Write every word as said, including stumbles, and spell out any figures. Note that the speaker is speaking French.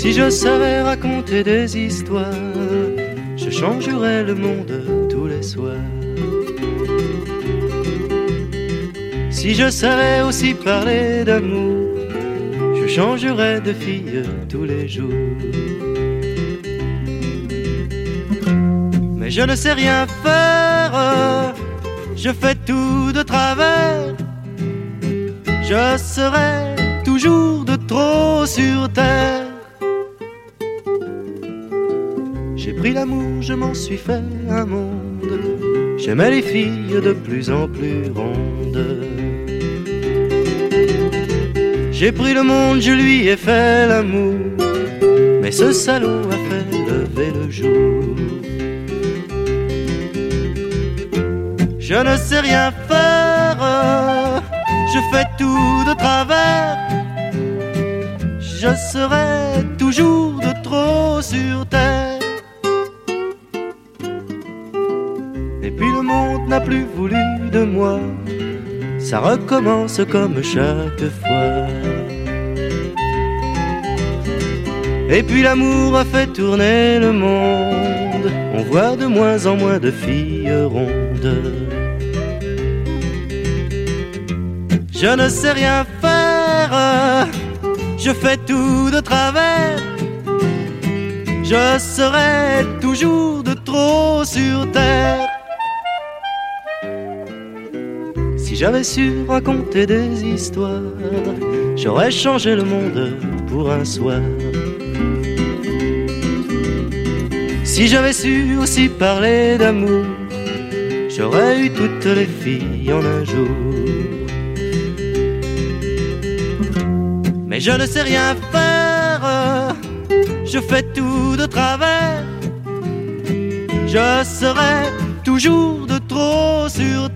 Si je savais raconter des histoires, je changerais le monde tous les soirs. Si je savais aussi parler d'amour, je changerais de fille tous les jours. Mais je ne sais rien faire, je fais tout de travers. Je serai toujours de trop sur terre. J'ai pris l'amour, je m'en suis fait un monde. J'aimais les filles de plus en plus rondes. J'ai pris le monde, je lui ai fait l'amour. Mais ce salaud a fait lever le jour. Je ne sais rien faire, je fais tout de travers. Je serai toujours de trop sur terre. Et puis le monde n'a plus voulu de moi. Ça recommence comme chaque fois. Et puis l'amour a fait tourner le monde. On voit de moins en moins de filles rondes. Je ne sais rien faire, je fais tout de travers. Je serai toujours de trop sur terre. Si j'avais su raconter des histoires, j'aurais changé le monde pour un soir. Si j'avais su aussi parler d'amour, j'aurais eu toutes les filles en un jour. Mais je ne sais rien faire, je fais tout de travers. Je serai toujours de trop sur